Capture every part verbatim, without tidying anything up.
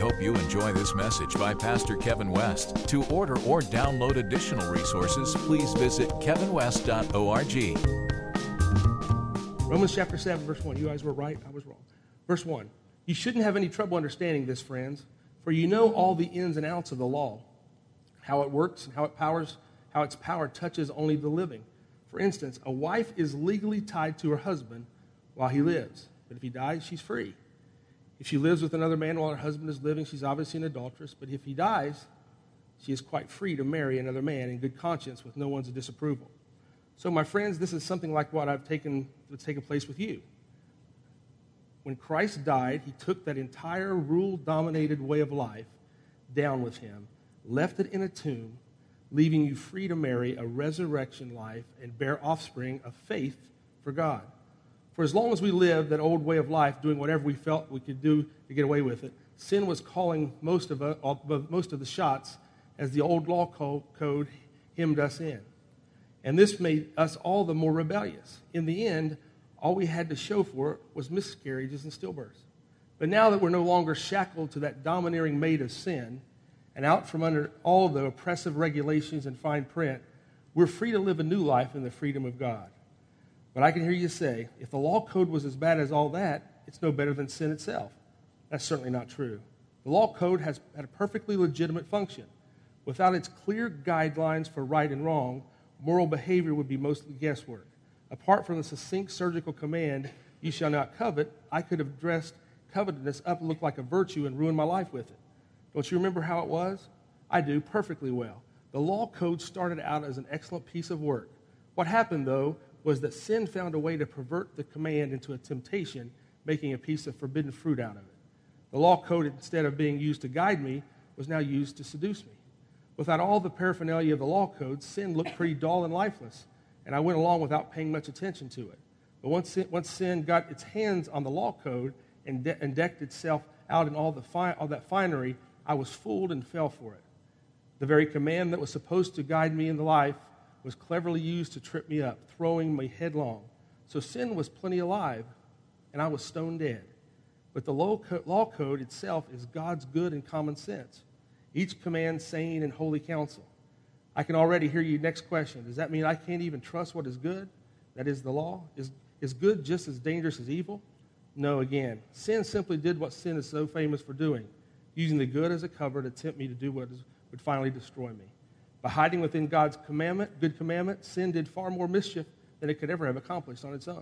hope you enjoy this message by Pastor Kevin West. To order or download additional resources, please visit kevin west dot org. Romans chapter seven, verse one. You guys were right, I was wrong. Verse one. You shouldn't have any trouble understanding this, friends, for you know all the ins and outs of the law, how it works and how it powers, how its power touches only the living. For instance, a wife is legally tied to her husband while he lives, but if he dies, she's free. If she lives with another man while her husband is living, she's obviously an adulteress, but if he dies, she is quite free to marry another man in good conscience with no one's disapproval. So, my friends, this is something like what I've taken that's taken place with you. When Christ died, he took that entire rule-dominated way of life down with him, left it in a tomb, leaving you free to marry a resurrection life and bear offspring of faith for God. For as long as we lived that old way of life, doing whatever we felt we could do to get away with it, sin was calling most of, uh, most of the shots as the old law code hemmed us in. And this made us all the more rebellious. In the end, all we had to show for it was miscarriages and stillbirths. But now that we're no longer shackled to that domineering maid of sin and out from under all the oppressive regulations and fine print, we're free to live a new life in the freedom of God. But I can hear you say, if the law code was as bad as all that, it's no better than sin itself. That's certainly not true. The law code has had a perfectly legitimate function. Without its clear guidelines for right and wrong, moral behavior would be mostly guesswork. Apart from the succinct surgical command, you shall not covet, I could have dressed covetousness up and looked like a virtue and ruined my life with it. Don't you remember how it was? I do, perfectly well. The law code started out as an excellent piece of work. What happened, though, was that sin found a way to pervert the command into a temptation, making a piece of forbidden fruit out of it. The law code, instead of being used to guide me, was now used to seduce me. Without all the paraphernalia of the law code, sin looked pretty dull and lifeless, and I went along without paying much attention to it. But once sin, once sin got its hands on the law code and, de- and decked itself out in all, the fi- all that finery, I was fooled and fell for it. The very command that was supposed to guide me in the life was cleverly used to trip me up, throwing me headlong. So sin was plenty alive, and I was stone dead. But the law code itself is God's good and common sense. Each command sane and holy counsel. I can already hear your next question. Does that mean I can't even trust what is good? That is the law? Is, is good just as dangerous as evil? No, again. Sin simply did what sin is so famous for doing, using the good as a cover to tempt me to do what is, would finally destroy me. By hiding within God's commandment, good commandment, sin did far more mischief than it could ever have accomplished on its own.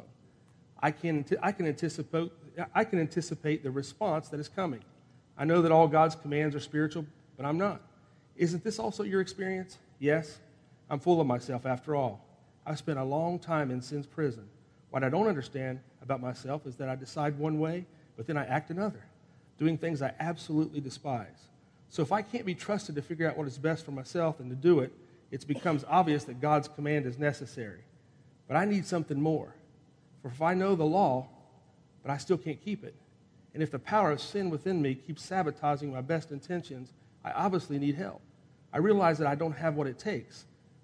I can, I can anticipate, I can anticipate the response that is coming. I know that all God's commands are spiritual, but I'm not. Isn't this also your experience? Yes. I'm full of myself after all. I've spent a long time in sin's prison. What I don't understand about myself is that I decide one way, but then I act another, doing things I absolutely despise. So if I can't be trusted to figure out what is best for myself and to do it, it becomes obvious that God's command is necessary. But I need something more. For if I know the law, but I still can't keep it, and if the power of sin within me keeps sabotaging my best intentions, I obviously need help. I realize that I don't have what it takes.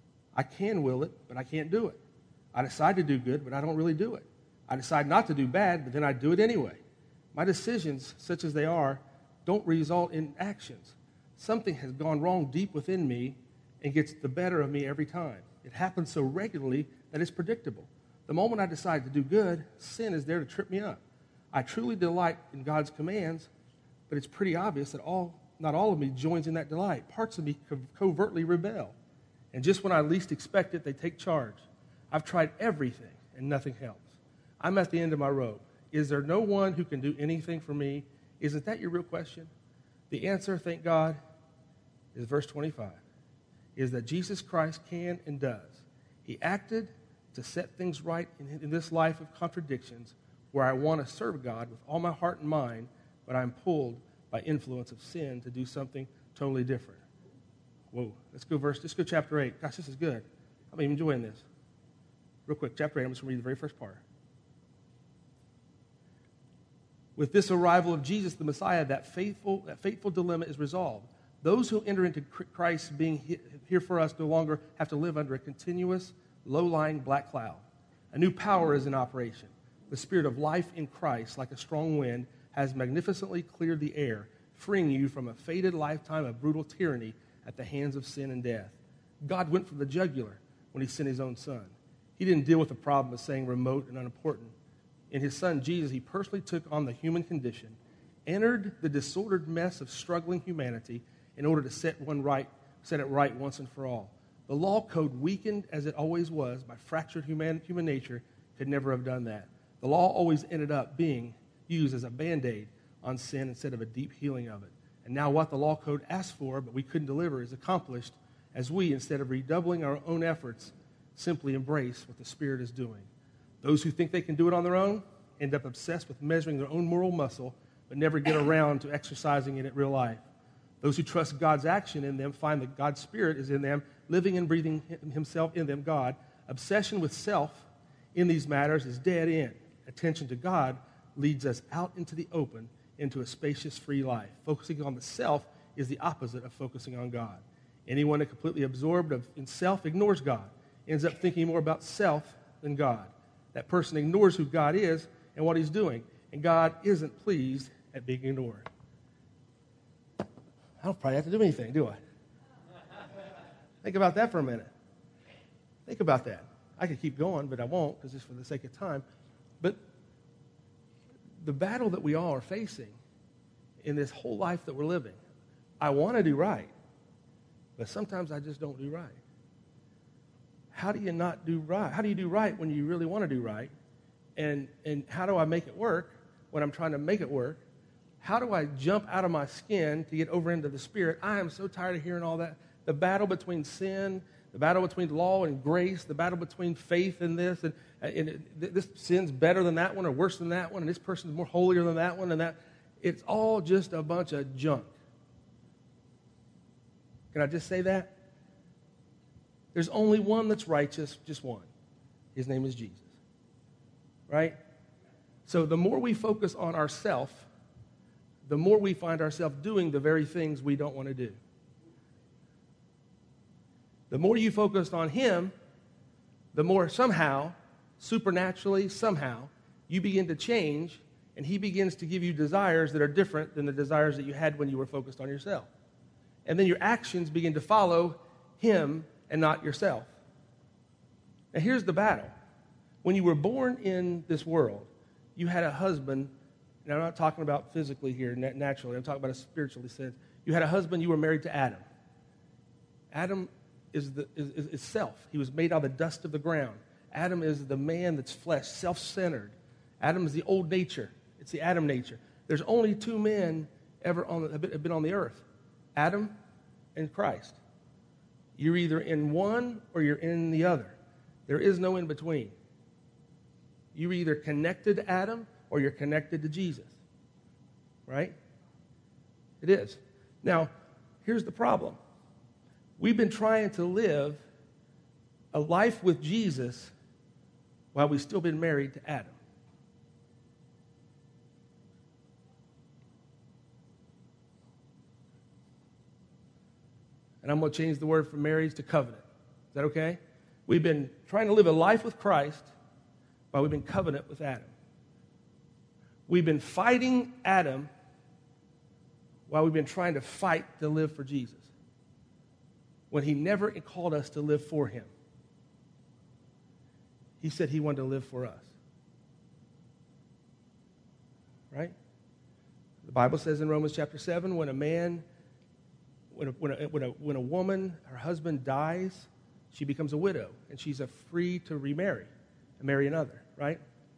I can will it, but I can't do it. I decide to do good, but I don't really do it. I decide not to do bad, but then I do it anyway. My decisions, such as they are, don't result in actions. Something has gone wrong deep within me and gets the better of me every time. It happens so regularly that it's predictable. The moment I decide to do good, sin is there to trip me up. I truly delight in God's commands, but it's pretty obvious that all not all of me joins in that delight. Parts of me co- covertly rebel. And just when I least expect it, they take charge. I've tried everything, and nothing helps. I'm at the end of my rope. Is there no one who can do anything for me? Isn't that your real question? The answer, thank God, is verse twenty-five, is that Jesus Christ can and does. He acted to set things right in, in this life of contradictions where I want to serve God with all my heart and mind, but I'm pulled by influence of sin to do something totally different. Whoa, let's go verse, let's go chapter eight. Gosh, this is good. I'm enjoying this. Real quick, chapter eight, I'm just going to read the very first part. With this arrival of Jesus, the Messiah, that faithful, that fateful dilemma is resolved. Those who enter into Christ being here for us no longer have to live under a continuous, low-lying black cloud. A new power is in operation. The spirit of life in Christ, like a strong wind, has magnificently cleared the air, freeing you from a fated lifetime of brutal tyranny at the hands of sin and death. God went for the jugular when he sent his own son. He didn't deal with the problem of saying remote and unimportant. In his son, Jesus, he personally took on the human condition, entered the disordered mess of struggling humanity in order to set one right, set it right once and for all. The law code, weakened as it always was by fractured human, human nature, could never have done that. The law always ended up being used as a Band-Aid on sin instead of a deep healing of it. And now what the law code asked for, but we couldn't deliver, is accomplished as we, instead of redoubling our own efforts, simply embrace what the Spirit is doing. Those who think they can do it on their own end up obsessed with measuring their own moral muscle, but never get around to exercising it in real life. Those who trust God's action in them find that God's Spirit is in them, living and breathing himself in them, God. Obsession with self in these matters is dead end. Attention to God leads us out into the open, into a spacious, free life. Focusing on the self is the opposite of focusing on God. Anyone that completely absorbed of, in self ignores God, ends up thinking more about self than God. That person ignores who God is and what he's doing, and God isn't pleased at being ignored. I don't probably have to do anything, do I? Think about that for a minute. Think about that. I could keep going, but I won't, because it's for the sake of time. But the battle that we all are facing in this whole life that we're living, I want to do right, but sometimes I just don't do right. How do you not do right? How do you do right when you really want to do right? And, and how do I make it work when I'm trying to make it work? How do I jump out of my skin to get over into the Spirit? I am so tired of hearing all that. The battle between sin, the battle between law and grace, the battle between faith and this, and, and it, this sin's better than that one or worse than that one, and this person's more holier than that one, and that. It's all just a bunch of junk. Can I just say that? There's only one that's righteous, just one. His name is Jesus. Right? So the more we focus on ourself, the more we find ourselves doing the very things we don't want to do. The more you focus on him, the more somehow, supernaturally, somehow, you begin to change, and he begins to give you desires that are different than the desires that you had when you were focused on yourself. And then your actions begin to follow him and not yourself. Now here's the battle. When you were born in this world, you had a husband, and I'm not talking about physically here, naturally, I'm talking about a spiritually sense. You had a husband, you were married to Adam. Adam is, the, is, is self. He was made out of the dust of the ground. Adam is the man that's flesh, self-centered. Adam is the old nature. It's the Adam nature. There's only two men ever on the, have been on the earth, Adam and Christ. You're either in one or you're in the other. There is no in between. You're either connected to Adam or you're connected to Jesus. Right? It is. Now, here's the problem. We've been trying to live a life with Jesus while we've still been married to Adam. And I'm going to change the word from marriage to covenant. Is that okay? We've been trying to live a life with Christ while we've been covenant with Adam. We've been fighting Adam while we've been trying to fight to live for Jesus, when he never called us to live for him. He said he wanted to live for us. Right? The Bible says in Romans chapter seven, when a man, when a, when a, when a, when a woman, her husband dies, she becomes a widow, and she's a free to remarry and marry another, right?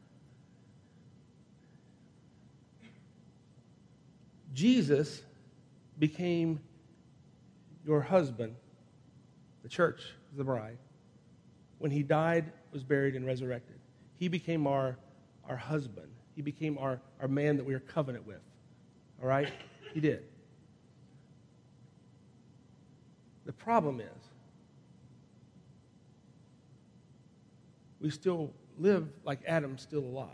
Jesus became your husband. The church is the bride. When he died, was buried, and resurrected, he became our, our husband. He became our, our man that we are covenant with. All right? He did. The problem is, we still live like Adam's still alive.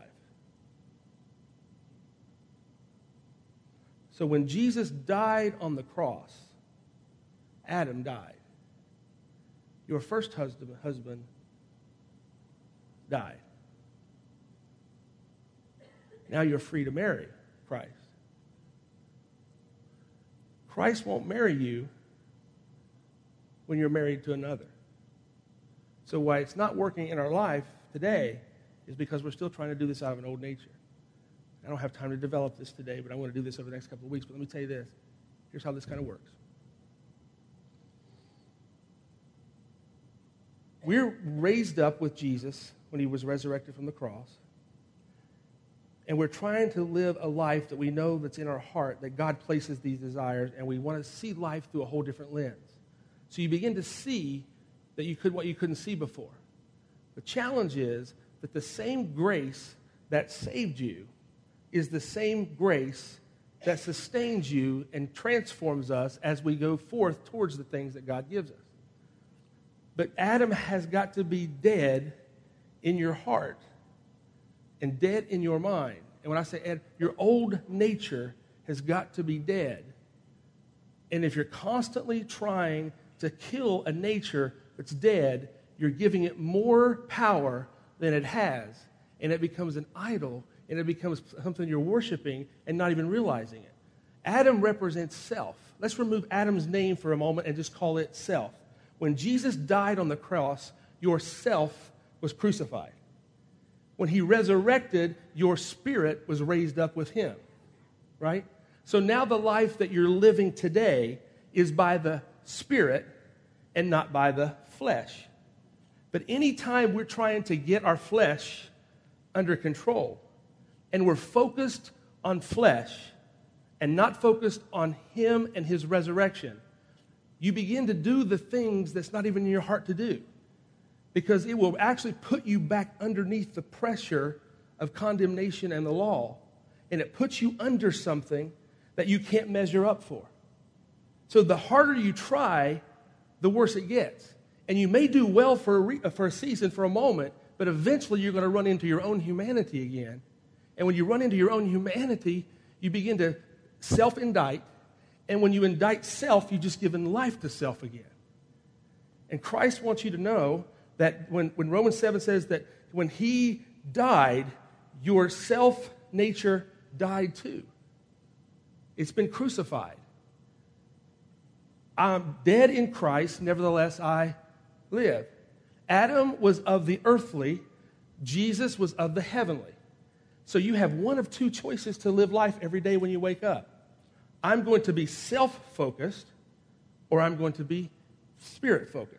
So when Jesus died on the cross, Adam died. Your first husband, husband died. Now you're free to marry Christ. Christ won't marry you when you're married to another. So why it's not working in our life today is because we're still trying to do this out of an old nature. I don't have time to develop this today, but I want to do this over the next couple of weeks. But let me tell you this. Here's how this kind of works. We're raised up with Jesus when he was resurrected from the cross. And we're trying to live a life that we know that's in our heart, that God places these desires, and we want to see life through a whole different lens. So you begin to see that you could what you couldn't see before. The challenge is that the same grace that saved you is the same grace that sustains you and transforms us as we go forth towards the things that God gives us. But Adam has got to be dead in your heart and dead in your mind. And when I say Ed, your old nature has got to be dead. And if you're constantly trying to kill a nature that's dead, you're giving it more power than it has. And it becomes an idol, and it becomes something you're worshiping and not even realizing it. Adam represents self. Let's remove Adam's name for a moment and just call it self. When Jesus died on the cross, your self was crucified. When he resurrected, your spirit was raised up with him, right? So now the life that you're living today is by the spirit and not by the flesh. But anytime we're trying to get our flesh under control and we're focused on flesh and not focused on him and his resurrection, you begin to do the things that's not even in your heart to do, because it will actually put you back underneath the pressure of condemnation and the law, and it puts you under something that you can't measure up for. So the harder you try, the worse it gets. And you may do well for a, re- for a season, for a moment, but eventually you're going to run into your own humanity again. And when you run into your own humanity, you begin to self-indict. And when you indict self, you've just given life to self again. And Christ wants you to know that when, when Romans seven says that when he died, your self-nature died too. It's been crucified. I'm dead in Christ, nevertheless I live. Adam was of the earthly, Jesus was of the heavenly. So you have one of two choices to live life every day when you wake up. I'm going to be self-focused, or I'm going to be spirit-focused.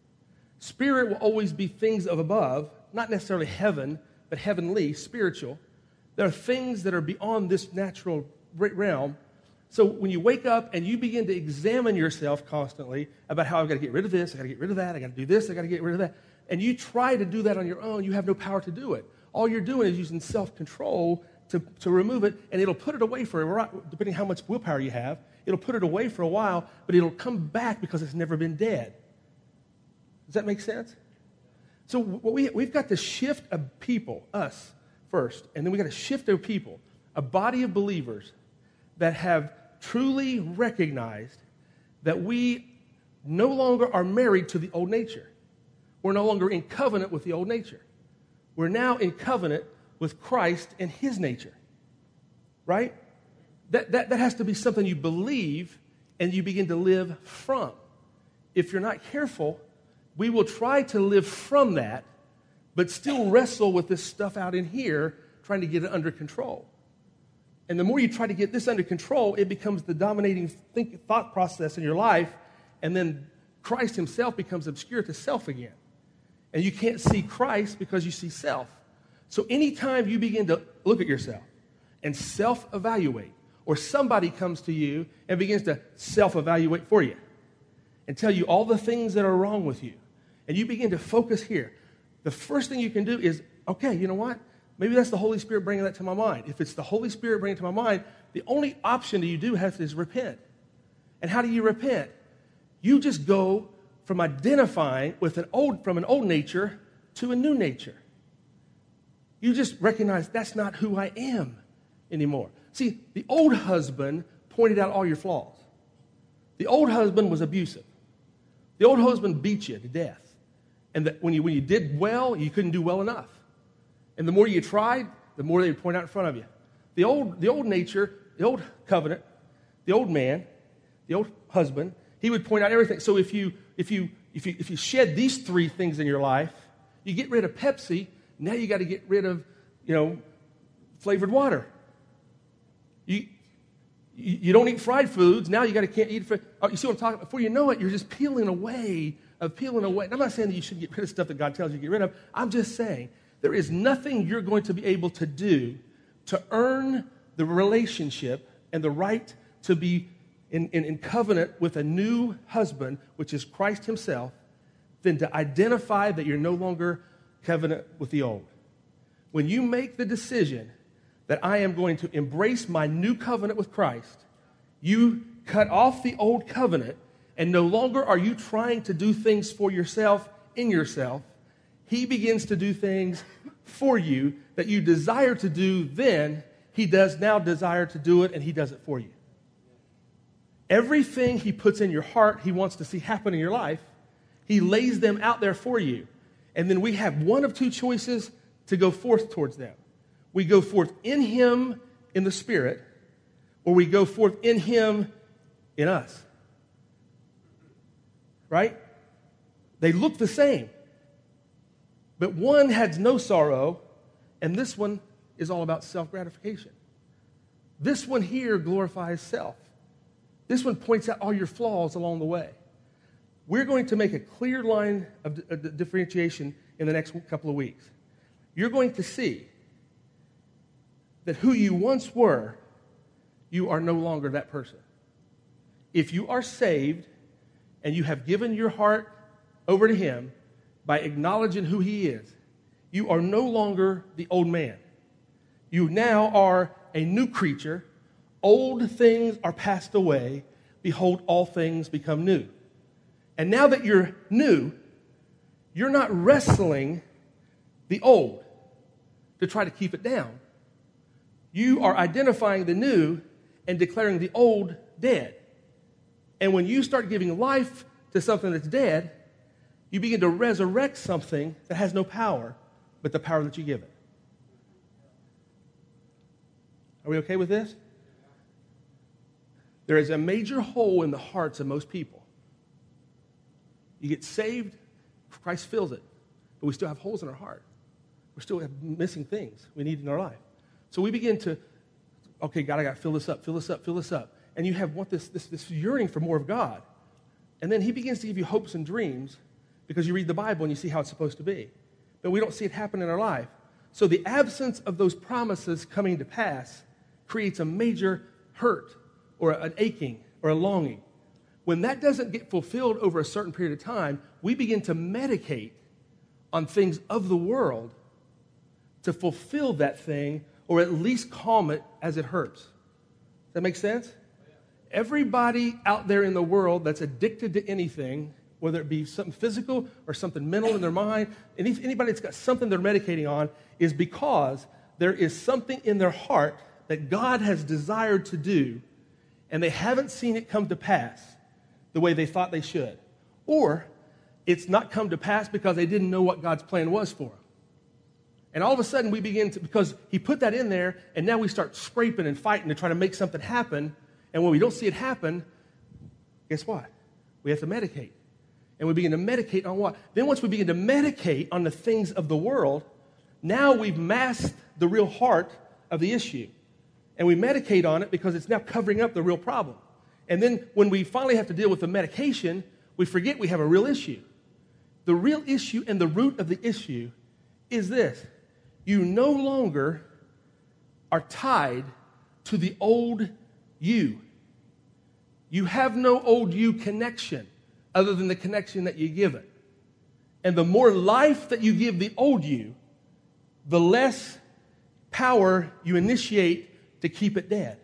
Spirit will always be things of above, not necessarily heaven, but heavenly, spiritual. There are things that are beyond this natural realm. So when you wake up and you begin to examine yourself constantly about how I've got to get rid of this, I've got to get rid of that, I've got to do this, I've got to get rid of that, and you try to do that on your own, you have no power to do it. All you're doing is using self-control to, to remove it, and it'll put it away for, depending how much willpower you have, it'll put it away for a while, but it'll come back because it's never been dead. Does that make sense? So what we, we've got to shift a people, us first, and then we've got to shift a people, a body of believers that have truly recognized that we no longer are married to the old nature. We're no longer in covenant with the old nature. We're now in covenant with Christ and his nature, right? That, that, that has to be something you believe and you begin to live from. If you're not careful, we will try to live from that, but still wrestle with this stuff out in here, trying to get it under control. And the more you try to get this under control, it becomes the dominating think, thought process in your life, and then Christ himself becomes obscure to self again. And you can't see Christ because you see self. So anytime you begin to look at yourself and self-evaluate, or somebody comes to you and begins to self-evaluate for you and tell you all the things that are wrong with you, and you begin to focus here, the first thing you can do is, okay, you know what? Maybe that's the Holy Spirit bringing that to my mind. If it's the Holy Spirit bringing it to my mind, the only option that you do have is repent. And how do you repent? You just go from identifying with an old, from an old nature to a new nature. You just recognize that's not who I am anymore. See, the old husband pointed out all your flaws. The old husband was abusive. The old husband beat you to death. And that when you, when you did well, you couldn't do well enough. And the more you tried, the more they would point out in front of you. The old, the old nature, the old covenant, the old man the old husband, he would point out everything. So if you if you if you if you shed these three things in your life, you get rid of Pepsi. Now you got to get rid of, you know, flavored water. You you, you don't eat fried foods. Now you got to can't eat. Fr- oh, you see what I'm talking about? Before you know it, you're just peeling away of peeling away. And I'm not saying that you should get rid of stuff that God tells you to get rid of. I'm just saying there is nothing you're going to be able to do to earn the relationship and the right to be in, in, in covenant with a new husband, which is Christ himself, than to identify that you're no longer covenant with the old. When you make the decision that I am going to embrace my new covenant with Christ, you cut off the old covenant, and no longer are you trying to do things for yourself in yourself. He begins to do things for you that you desire to do then. He does now desire to do it, and he does it for you. Everything he puts in your heart, he wants to see happen in your life, he lays them out there for you. And then we have one of two choices to go forth towards them. We go forth in him in the Spirit, or we go forth in him in us. Right? They look the same. But one has no sorrow, and this one is all about self-gratification. This one here glorifies self. This one points out all your flaws along the way. We're going to make a clear line of, of differentiation in the next couple of weeks. You're going to see that who you once were, you are no longer that person. If you are saved and you have given your heart over to him by acknowledging who he is, you are no longer the old man. You now are a new creature. Old things are passed away. Behold, all things become new. And now that you're new, you're not wrestling the old to try to keep it down. You are identifying the new and declaring the old dead. And when you start giving life to something that's dead, you begin to resurrect something that has no power but the power that you give it. Are we okay with this? There is a major hole in the hearts of most people. You get saved, Christ fills it, but we still have holes in our heart. We still have missing things we need in our life. So we begin to, okay, God, I got to fill this up, fill this up, fill this up. And you have what this, this, this yearning for more of God. And then he begins to give you hopes and dreams because you read the Bible and you see how it's supposed to be. But we don't see it happen in our life. So the absence of those promises coming to pass creates a major hurt or an aching or a longing. When that doesn't get fulfilled over a certain period of time, we begin to medicate on things of the world to fulfill that thing or at least calm it as it hurts. Does that make sense? Everybody out there in the world that's addicted to anything, whether it be something physical or something mental in their mind, any, anybody that's got something they're medicating on, is because there is something in their heart that God has desired to do, and they haven't seen it come to pass the way they thought they should. Or it's not come to pass because they didn't know what God's plan was for them. And all of a sudden we begin to, because he put that in there, and now we start scraping and fighting to try to make something happen. And when we don't see it happen, guess what? We have to medicate. And we begin to medicate on what? Then once we begin to medicate on the things of the world, now we've masked the real heart of the issue. And we medicate on it because it's now covering up the real problem. And then when we finally have to deal with the medication, we forget we have a real issue. The real issue and the root of the issue is this. You no longer are tied to the old you. You have no old you connection other than the connection that you give it. And the more life that you give the old you, the less power you initiate to keep it dead.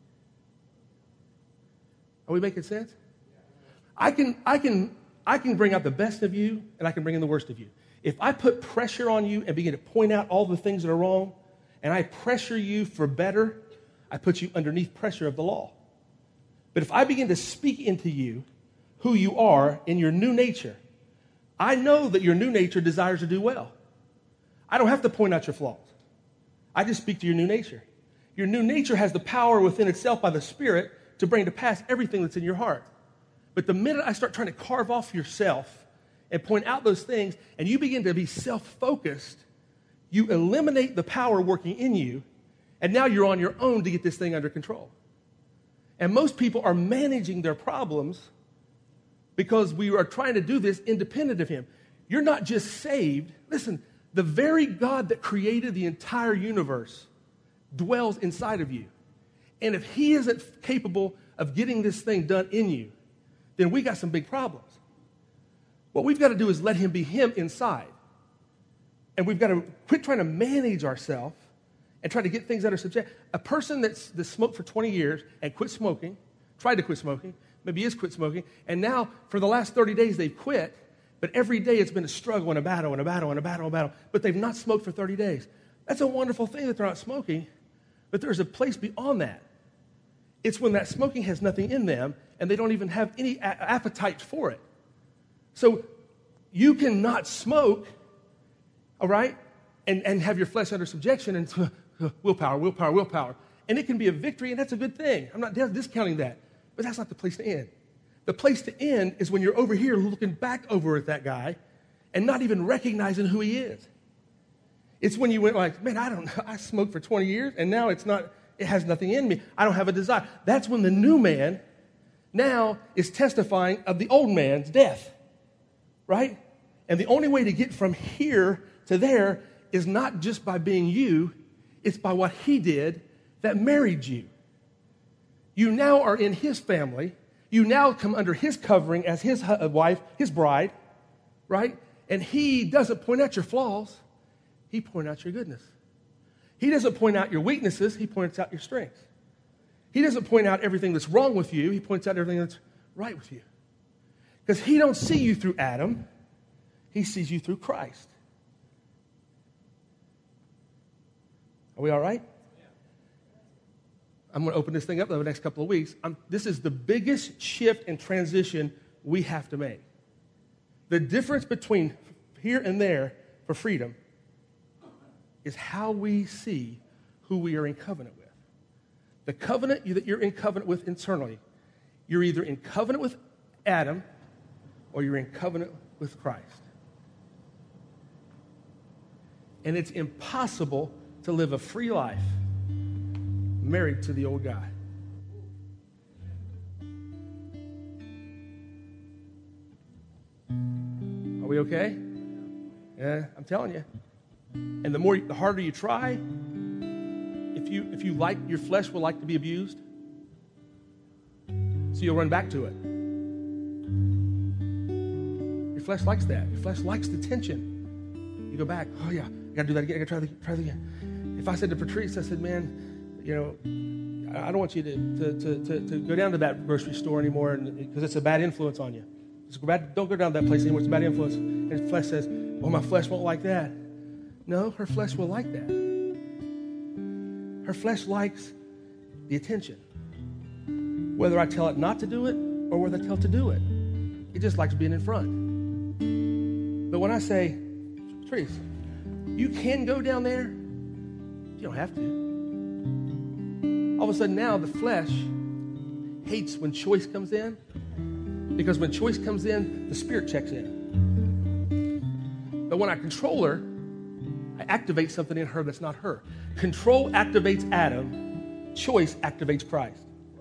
Are we making sense? I can, I can, I can bring out the best of you, and I can bring in the worst of you. If I put pressure on you and begin to point out all the things that are wrong, and I pressure you for better, I put you underneath pressure of the law. But if I begin to speak into you who you are in your new nature, I know that your new nature desires to do well. I don't have to point out your flaws. I just speak to your new nature. Your new nature has the power within itself by the Spirit to bring to pass everything that's in your heart. But the minute I start trying to carve off yourself and point out those things, and you begin to be self-focused, you eliminate the power working in you, and now you're on your own to get this thing under control. And most people are managing their problems because we are trying to do this independent of him. You're not just saved. Listen, the very God that created the entire universe dwells inside of you. And if he isn't capable of getting this thing done in you, then we got some big problems. What we've got to do is let him be him inside. And we've got to quit trying to manage ourselves and try to get things that are subject. A person that's, that's smoked for twenty years and quit smoking, tried to quit smoking, maybe is quit smoking, and now for the last thirty days they've quit, but every day it's been a struggle and a battle and a battle and a battle and a battle, but they've not smoked for thirty days. That's a wonderful thing that they're not smoking, but there's a place beyond that. It's when that smoking has nothing in them and they don't even have any a- appetite for it. So you cannot smoke, all right, and, and have your flesh under subjection and uh, willpower, willpower, willpower. And it can be a victory, and that's a good thing. I'm not discounting that, but that's not the place to end. The place to end is when you're over here looking back over at that guy and not even recognizing who he is. It's when you went like, man, I don't know, I smoked for twenty years, and now it's not, it has nothing in me. I don't have a desire. That's when the new man now is testifying of the old man's death, right? And the only way to get from here to there is not just by being you, it's by what he did that married you. You now are in his family. You now come under his covering as his wife, his bride, right? And he doesn't point out your flaws. He points out your goodness. He doesn't point out your weaknesses. He points out your strengths. He doesn't point out everything that's wrong with you. He points out everything that's right with you. Because he don't see you through Adam. He sees you through Christ. Are we all right? I'm going to open this thing up over the next couple of weeks. I'm, this is the biggest shift and transition we have to make. The difference between here and there for freedom is how we see who we are in covenant with. The covenant that you're in covenant with internally, you're either in covenant with Adam or you're in covenant with Christ. And it's impossible to live a free life married to the old guy. Are we okay? Yeah, I'm telling you. And the more, the harder you try, if you if you like, your flesh will like to be abused. So you'll run back to it. Your flesh likes that. Your flesh likes the tension. You go back. Oh yeah, I gotta do that again. I gotta try that, try that again. If I said to Patrice, I said, man, you know, I don't want you to to to, to, to go down to that grocery store anymore because it's a bad influence on you. Just go back, don't go down to that place anymore. It's a bad influence. And his flesh says, well, my flesh won't like that. No, her flesh will like that. Her flesh likes the attention. Whether I tell it not to do it or whether I tell it to do it. It just likes being in front. But when I say, Patrice, you can go down there, you don't have to. All of a sudden now the flesh hates when choice comes in, because when choice comes in, the spirit checks in. But when I control her, I activate something in her that's not her. Control activates Adam. Choice activates Christ.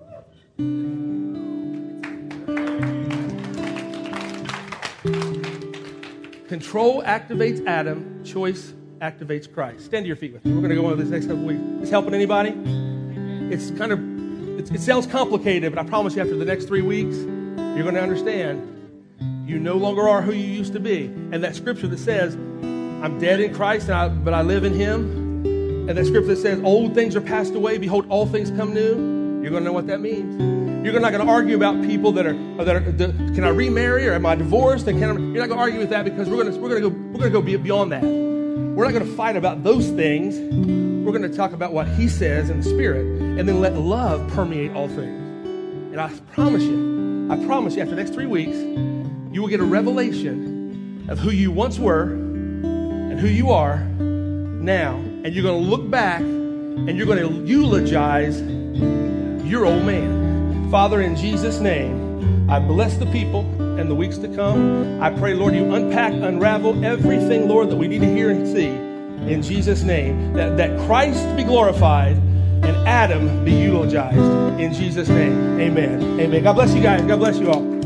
Control activates Adam. Choice activates Christ. Stand to your feet with me. We're going to go on this next couple of weeks. Is helping anybody? It's kind of, it, it sounds complicated, but I promise you after the next three weeks, you're going to understand you no longer are who you used to be. And that scripture that says, I'm dead in Christ, and I, but I live in him. And that scripture that says, old things are passed away, behold, all things come new. You're going to know what that means. You're not going to argue about people that are, that are, can I remarry or am I divorced? And can I, you're not going to argue with that because we're going to, we're going to go, we're going to go beyond that. We're not going to fight about those things. We're going to talk about what he says in the Spirit, and then let love permeate all things. And I promise you, I promise you, after the next three weeks, you will get a revelation of who you once were and who you are now. And you're going to look back and you're going to eulogize your old man. Father, in Jesus' name, I bless the people and the weeks to come. I pray, Lord, you unpack, unravel everything, Lord, that we need to hear and see. In Jesus' name, that, that Christ be glorified and Adam be eulogized. In Jesus' name, amen. Amen. God bless you guys. God bless you all.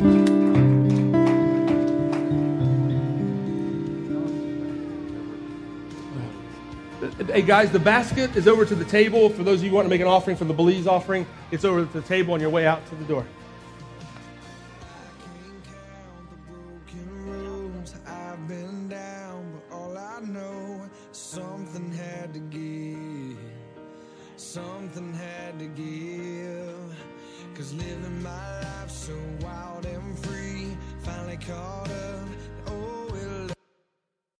Hey, guys, the basket is over to the table. For those of you who want to make an offering for the Belize offering, it's over to the table on your way out to the door. I've been down, but all I know, something had to give. Something had to give. Cause living my life so wild and free finally caught up.